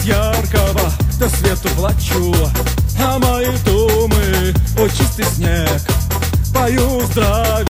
яркого до свету плачу, а мои думы, о чистый снег, пою здравия.